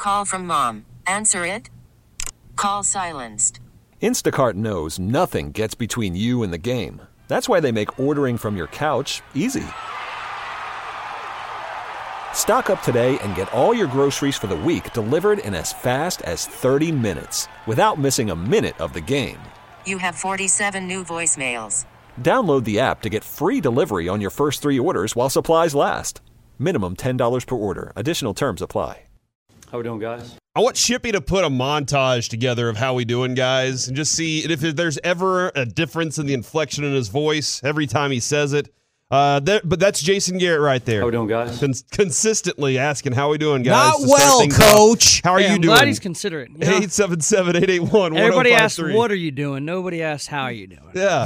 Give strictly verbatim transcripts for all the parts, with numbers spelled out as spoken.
Call from mom. Answer it. Call silenced. Instacart knows nothing gets between you and the game. That's why they make ordering from your couch easy. Stock up today and get all your groceries for the week delivered in as fast as thirty minutes without missing a minute of the game. You have forty-seven new voicemails. Download the app to get free delivery on your first three orders while supplies last. Minimum ten dollars per order. Additional terms apply. How we doing, guys? I want Shippy to put a montage together of how we doing, guys, and just see if there's ever a difference in the inflection in his voice every time he says it. Uh, there, but that's Jason Garrett right there. How we doing, guys? Cons- consistently asking how we doing, guys. Not well, Coach. Out. How are hey, you I'm doing? glad he's considerate. You know? eight seven seven, eight eight one, one oh five three. Everybody asks, what are you doing? Nobody asks, how are you doing? Yeah.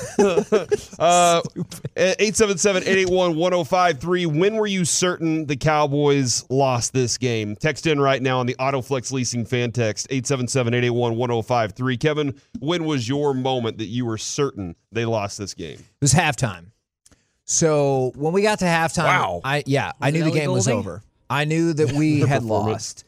uh, eight seven seven, eight eight one, one oh five three. When were you certain the Cowboys lost this game? Text in right now on the AutoFlex Leasing fan text, eight seven seven, eight eight one, one oh five three. Kevin, when was your moment that you were certain they lost this game? It was halftime. So when we got to halftime, wow. I yeah, was I knew the Ellie game Goulding? was over. I knew that we had lost.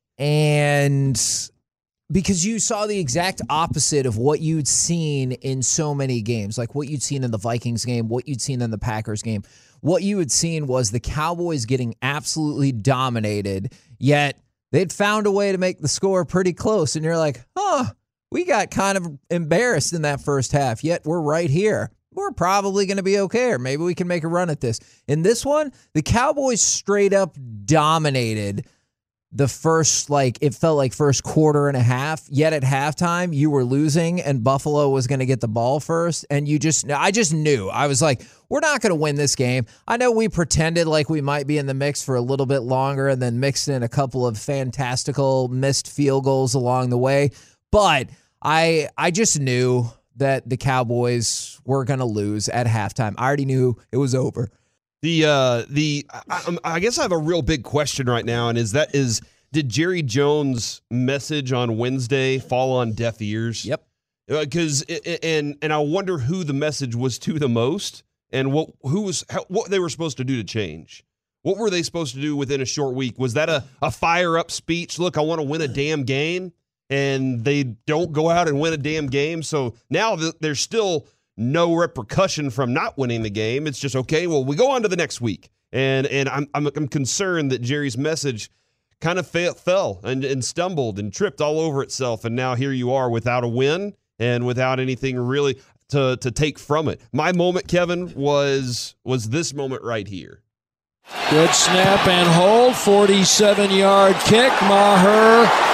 And because you saw the exact opposite of what you'd seen in so many games, like what you'd seen in the Vikings game, what you'd seen in the Packers game. What you had seen was the Cowboys getting absolutely dominated, yet they'd found a way to make the score pretty close. And you're like, oh, we got kind of embarrassed in that first half, yet we're right here. We're probably going to be okay, or maybe we can make a run at this. In this one, the Cowboys straight up dominated the first, like, it felt like first quarter and a half, yet at halftime, you were losing, and Buffalo was going to get the ball first, and you just, I just knew. I was like, we're not going to win this game. I know we pretended like we might be in the mix for a little bit longer and then mixed in a couple of fantastical missed field goals along the way, but I I just knew that the Cowboys were going to lose at halftime. I already knew it was over. The uh, the I, I guess I have a real big question right now, and is that is did Jerry Jones' message on Wednesday fall on deaf ears? Yep. Because uh, and and I wonder who the message was to the most, and what who was how, what they were supposed to do to change. What were they supposed to do within a short week? Was that a a fire up speech? Look, I want to win a damn game. And they don't go out and win a damn game. So now th- there's still no repercussion from not winning the game. It's just, okay, well, we go on to the next week. And and I'm I'm, I'm concerned that Jerry's message kind of fa- fell and, and stumbled and tripped all over itself. And now here you are without a win and without anything really to, to take from it. My moment, Kevin, was was this moment right here. Good snap and hold. forty-seven-yard kick. Maher.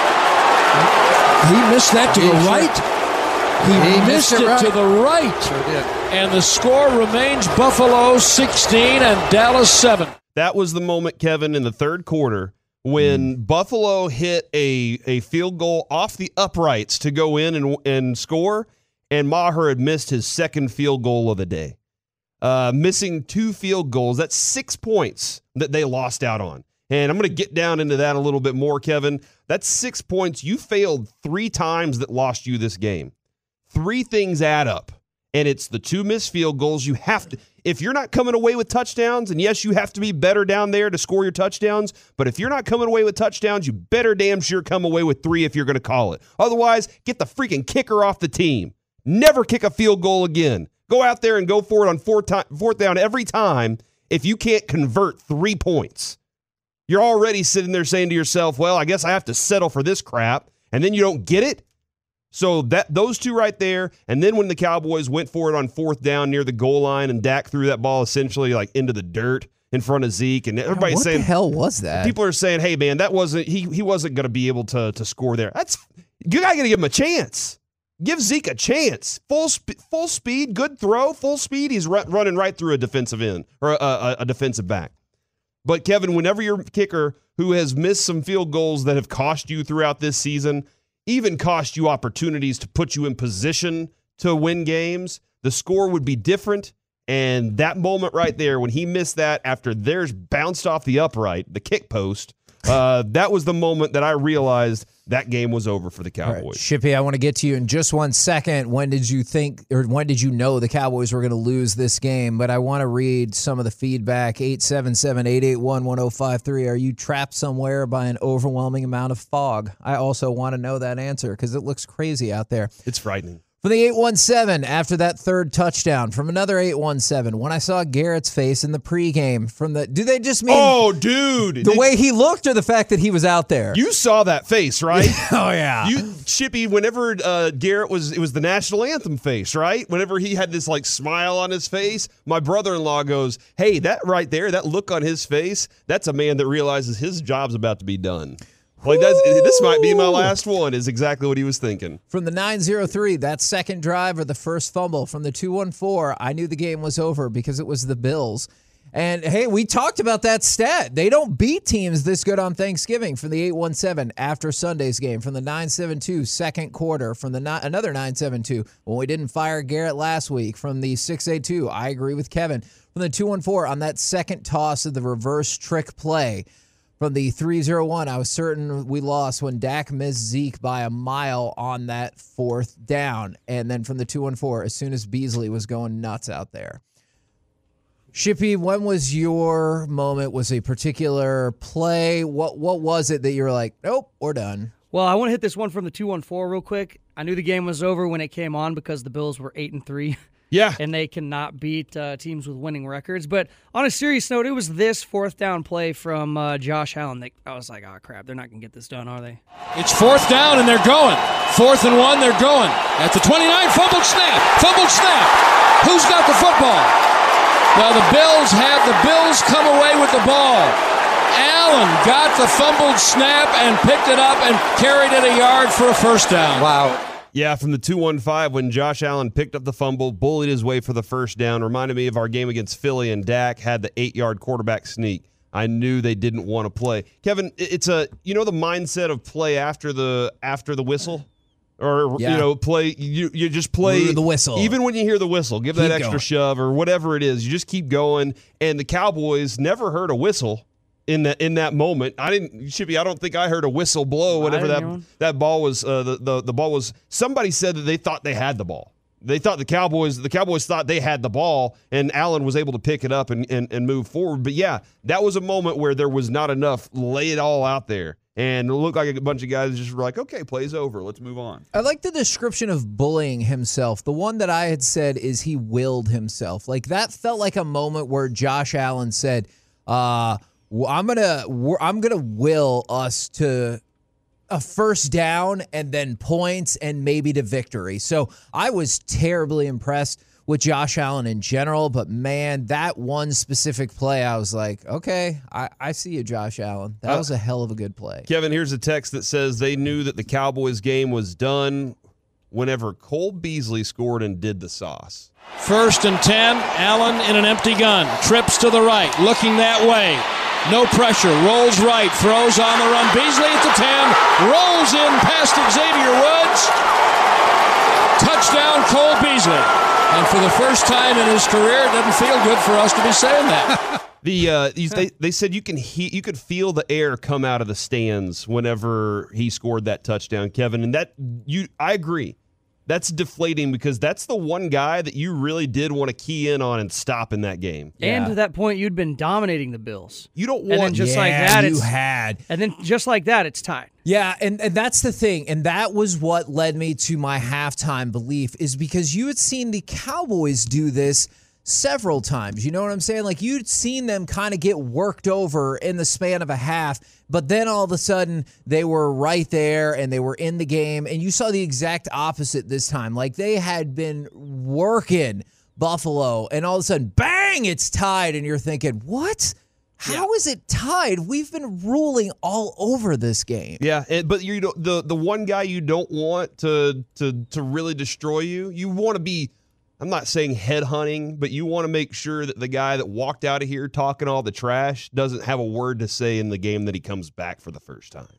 He missed that to the right. He, he missed, missed it, it right. to the right. Sure did. And the score remains Buffalo sixteen and Dallas seven. That was the moment, Kevin, in the third quarter when mm. Buffalo hit a, a field goal off the uprights to go in and, and score, and Maher had missed his second field goal of the day. Uh, missing two field goals, that's six points that they lost out on. And I'm going to get down into that a little bit more, Kevin. That's six points. You failed three times that lost you this game. Three things add up, and it's the two missed field goals. You have to, if you're not coming away with touchdowns, and yes, you have to be better down there to score your touchdowns, but if you're not coming away with touchdowns, you better damn sure come away with three if you're going to call it. Otherwise, get the freaking kicker off the team. Never kick a field goal again. Go out there and go for it on fourth, time, fourth down every time if you can't convert three points. You're already sitting there saying to yourself, well, I guess I have to settle for this crap, and then you don't get it. So that those two right there, and then when the Cowboys went for it on fourth down near the goal line and Dak threw that ball essentially like into the dirt in front of Zeke, and everybody's what saying, what the hell was that? People are saying, hey, man, that wasn't he he wasn't going to be able to, to score there. That's you got to give him a chance. Give Zeke a chance. Full sp- full speed, good throw, full speed. He's r- running right through a defensive end or a, a, a defensive back. But, Kevin, whenever your kicker who has missed some field goals that have cost you throughout this season, even cost you opportunities to put you in position to win games, the score would be different. And that moment right there, when he missed that after theirs bounced off the upright, the kick post, Uh, that was the moment that I realized that game was over for the All right, Cowboys. Shippy, I want to get to you in just one second. When did you think, or when did you know the Cowboys were going to lose this game? But I want to read some of the feedback. eight seven seven, eight eight one, one oh five three. Are you trapped somewhere by an overwhelming amount of fog? I also want to know that answer because it looks crazy out there. It's frightening. From the eight one seven, after that third touchdown, from another eight one seven, when I saw Garrett's face in the pregame, from the, do they just mean Oh, dude. the Did- way he looked or the fact that he was out there? You saw that face, right? Oh, yeah. You, Chippy, whenever uh, Garrett was, it was the national anthem face, right? Whenever he had this like smile on his face, my brother-in-law goes, hey, that right there, that look on his face, that's a man that realizes his job's about to be done. Like that's, this might be my last one, is exactly what he was thinking. From the nine oh three, that second drive or the first fumble. From the two one four, I knew the game was over because it was the Bills. And, hey, we talked about that stat. They don't beat teams this good on Thanksgiving. From the eight one seven, after Sunday's game. From the nine seven two, second quarter. From the ni- another nine seven two, when we didn't fire Garrett last week. From the six eight two, I agree with Kevin. From the two one four, on that second toss of the reverse trick play. From the three oh one, I was certain we lost when Dak missed Zeke by a mile on that fourth down. And then from the two one four, as soon as Beasley was going nuts out there. Shippy, when was your moment? Was a particular play? What what was it that you were like, nope, we're done? Well, I want to hit this one from the two one four real quick. I knew the game was over when it came on because the Bills were eight and three. Yeah. And they cannot beat uh, teams with winning records. But on a serious note, it was this fourth down play from uh, Josh Allen that I was like, oh, crap, they're not going to get this done, are they? It's fourth down, and they're going. Fourth and one, they're going. At the twenty-nine, fumbled snap. Fumbled snap. Who's got the football? Well, the Bills have the Bills come away with the ball. Allen got the fumbled snap and picked it up and carried it a yard for a first down. Wow. Yeah, from the two one five, when Josh Allen picked up the fumble, bullied his way for the first down, reminded me of our game against Philly, and Dak had the eight-yard quarterback sneak. I knew they didn't want to play. Kevin, it's a you know the mindset of play after the after the whistle, or Yeah. you know play you you just play Blew the whistle. even when you hear the whistle, give that Keep extra going. shove or whatever it is. You just keep going, and the Cowboys never heard a whistle. In that in that moment, I didn't. Shippy, I don't think I heard a whistle blow. Whatever didn't that hear one. that ball was. Uh, the, the the ball was. Somebody said that they thought they had the ball. They thought the Cowboys. The Cowboys thought they had the ball, and Allen was able to pick it up and and, and move forward. But yeah, that was a moment where there was not enough. Lay it all out there, and it looked like a bunch of guys just were like, "Okay, play's over. Let's move on." I like the description of bullying himself. The one that I had said is he willed himself. Like that felt like a moment where Josh Allen said, uh, Well, I'm gonna I'm gonna will us to a first down and then points and maybe to victory. So I was terribly impressed with Josh Allen in general, but man, that one specific play, I was like, okay, I, I see you, Josh Allen. That was a hell of a good play. Kevin, here's a text that says they knew that the Cowboys game was done whenever Cole Beasley scored and did the sauce. First and ten, Allen in an empty gun. Trips to the right, looking that way. No pressure, rolls right, throws on the run. Beasley at the ten, rolls in past Xavier Woods. Touchdown, Cole Beasley. And for the first time in his career, it doesn't feel good for us to be saying that. The uh, these, they they said you can he, you could feel the air come out of the stands whenever he scored that touchdown, Kevin, and that you I agree. That's deflating because that's the one guy that you really did want to key in on and stop in that game. And Yeah. to that point, you'd been dominating the Bills. You don't And then want just yeah, like that, you it's had. and then just like that, it's tied. Yeah, and, and that's the thing. And that was what led me to my halftime belief is because you had seen the Cowboys do this several times. You know what I'm saying? Like you'd seen them kind of get worked over in the span of a half, but then all of a sudden they were right there and they were in the game. And you saw the exact opposite this time. Like they had been working Buffalo and all of a sudden, bang, it's tied. And you're thinking, what? How is it tied? We've been ruling all over this game. Yeah, and, but you don't, the the one guy you don't want to to to really destroy you, you want to be. I'm not saying head hunting, but you want to make sure that the guy that walked out of here talking all the trash doesn't have a word to say in the game that he comes back for the first time.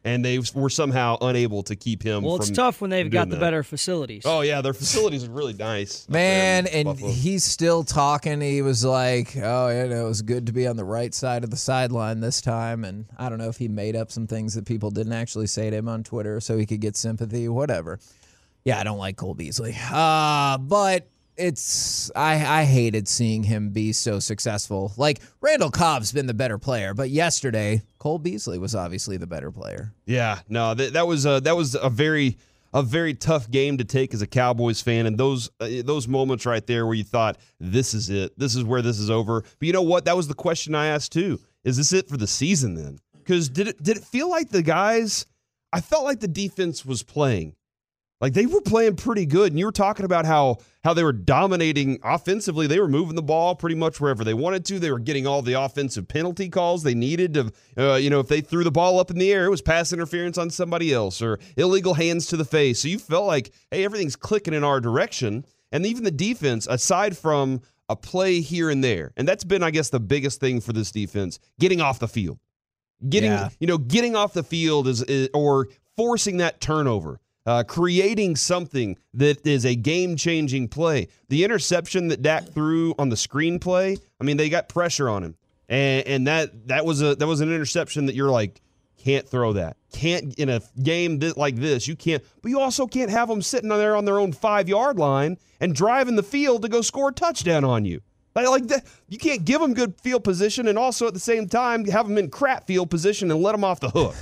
and they were somehow unable to keep him. Well, from it's tough when they've got doing the that. better facilities. Oh yeah, their facilities are really nice, Man, up there in and Buffalo. he's still talking. He was like, oh, you know, it was good to be on the right side of the sideline this time. And I don't know if he made up some things that people didn't actually say to him on Twitter so he could get sympathy, whatever. Yeah, I don't like Cole Beasley. Uh, but it's I, I hated seeing him be so successful. Like, Randall Cobb's been the better player, but yesterday, Cole Beasley was obviously the better player. Yeah, no, that, that was a, that was a very a very tough game to take as a Cowboys fan, and those uh, those moments right there where you thought, this is it, this is where this is over. But you know what? That was the question I asked too. Is this it for the season then? Because did it did it feel like the guys? I felt like the defense was playing. Like, they were playing pretty good, and you were talking about how how they were dominating offensively. They were moving the ball pretty much wherever they wanted to. They were getting all the offensive penalty calls they needed to, uh, you know, if they threw the ball up in the air, it was pass interference on somebody else or illegal hands to the face. So you felt like, hey, everything's clicking in our direction. And even the defense, aside from a play here and there, and that's been, I guess, the biggest thing for this defense, getting off the field. Getting, Yeah. you know, getting off the field is, is or forcing that turnover. Uh, creating something that is a game-changing play. The interception that Dak threw on the screen play, I mean, they got pressure on him, and and that that was a that was an interception that you're like, can't throw that, can't in a game this, like this, you can't. But you also can't have them sitting on there on their own five-yard line and driving the field to go score a touchdown on you. Like, like that, you can't give them good field position and also at the same time have them in crap field position and let them off the hook.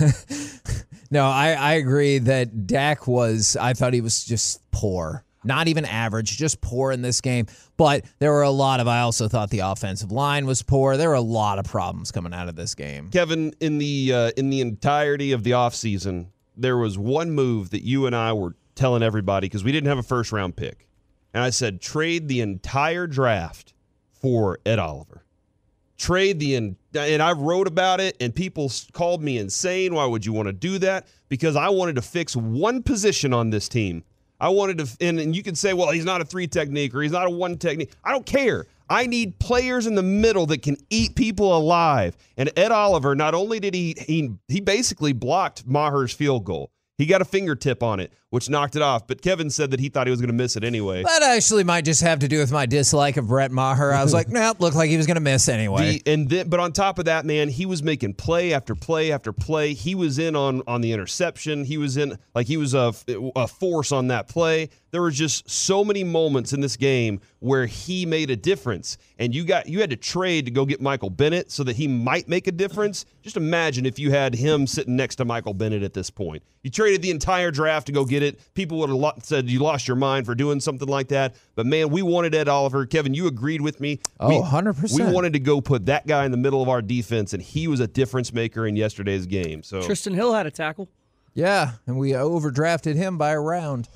No, I, I agree that Dak was, I thought he was just poor. Not even average, just poor in this game. But there were a lot of, I also thought the offensive line was poor. There were a lot of problems coming out of this game. Kevin, in the uh, in the entirety of the offseason, there was one move that you and I were telling everybody because we didn't have a first-round pick. And I said, trade the entire draft for Ed Oliver. Trade the in, and I wrote about it, and people called me insane. Why would you want to do that? Because I wanted to fix one position on this team. I wanted to, and, and you can say, well, he's not a three technique or he's not a one technique. I don't care. I need players in the middle that can eat people alive. And Ed Oliver, not only did he he he basically blocked Maher's field goal. He got a fingertip on it, which knocked it off. But Kevin said that he thought he was going to miss it anyway. That actually might just have to do with my dislike of Brett Maher. I was like, nope, looked like he was going to miss anyway. The, and then, but on top of that, man, he was making play after play after play. He was in on on the interception. He was in, like he was a, a force on that play. There were just so many moments in this game where he made a difference. And you got you had to trade to go get Michael Bennett so that he might make a difference. Just imagine if you had him sitting next to Michael Bennett at this point. You traded the entire draft to go get it. People would have lo- said you lost your mind for doing something like that. But, man, we wanted Ed Oliver. Kevin, you agreed with me. Oh, we, one hundred percent. We wanted to go put that guy in the middle of our defense, and he was a difference maker in yesterday's game. So Tristan Hill had a tackle. Yeah, and we overdrafted him by a round.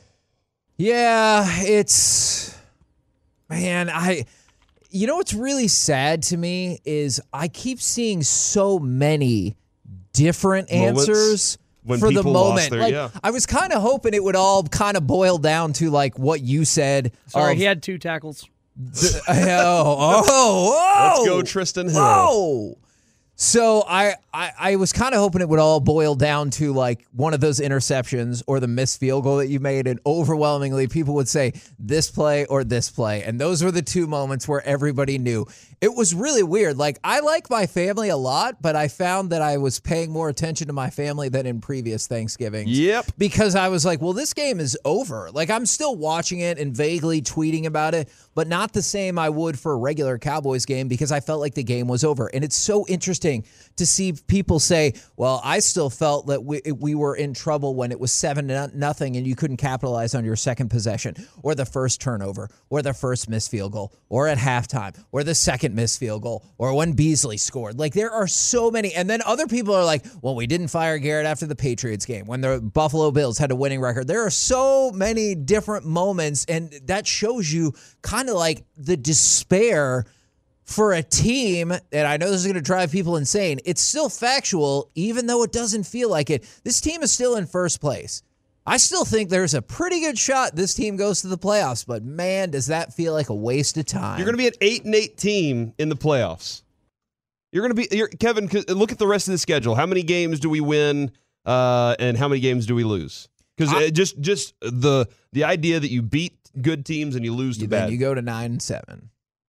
Yeah, it's, man, I, you know what's really sad to me is I keep seeing so many different Moments answers when for the people lost moment. their- like, yeah. I was kind of hoping it would all kind of boil down to like what you said. Sorry, of he had two tackles. the- oh, oh, let's go whoa. Tristan Hill. Whoa. So I, I, I was kind of hoping it would all boil down to like one of those interceptions or the missed field goal that you made, and overwhelmingly people would say this play or this play. And those were the two moments where everybody knew. It was really weird. Like, I like my family a lot, but I found that I was paying more attention to my family than in previous Thanksgivings. Yep. Because I was like, well, this game is over. Like, I'm still watching it and vaguely tweeting about it, but not the same I would for a regular Cowboys game because I felt like the game was over. And it's so interesting to see people say, well, I still felt that we, we were in trouble when it was seven to nothing and you couldn't capitalize on your second possession or the first turnover or the first missed field goal or at halftime or the second missed field goal or when Beasley scored. Like, there are so many. And then other people are like, well, we didn't fire Garrett after the Patriots game when the Buffalo Bills had a winning record. There are so many different moments, and that shows you kind of like the despair for a team, and I know this is going to drive people insane. It's still factual, even though it doesn't feel like it. This team is still in first place. I still think there's a pretty good shot this team goes to the playoffs, but man, does that feel like a waste of time. You're going to be an eight and eight team in the playoffs. You're going to be you're, Kevin. Look at the rest of the schedule. How many games do we win, uh, and how many games do we lose? Because just just the the idea that you beat good teams and you lose to bad. Then you go to nine and seven.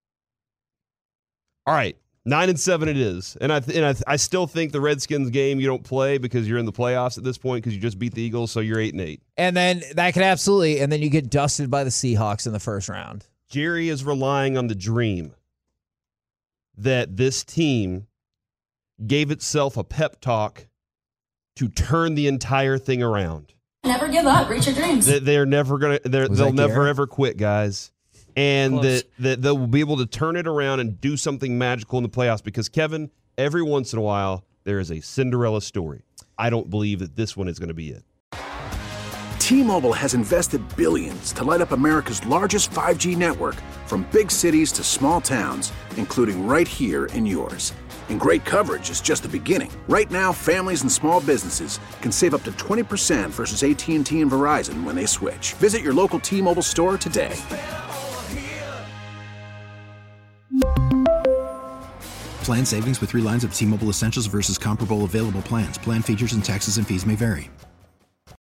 All right, nine and seven it is, and I th- and I, th- I still think the Redskins game you don't play because you're in the playoffs at this point because you just beat the Eagles, so you're eight and eight. And then that could absolutely, and then you get dusted by the Seahawks in the first round. Jerry is relying on the dream that this team gave itself a pep talk to turn the entire thing around. Never give up. Reach your dreams. That they're never gonna. They're, they'll never Garrett? ever quit, guys. And Close. that, that they'll be able to turn it around and do something magical in the playoffs. Because Kevin, every once in a while there is a Cinderella story. I don't believe that this one is going to be it. T-Mobile has invested billions to light up America's largest five G network, from big cities to small towns, including right here in yours. And great coverage is just the beginning. Right now, families and small businesses can save up to twenty percent versus A T and T and Verizon when they switch. Visit your local T-Mobile store today. Plan savings with three lines of T-Mobile Essentials versus comparable available plans. Plan features and taxes and fees may vary.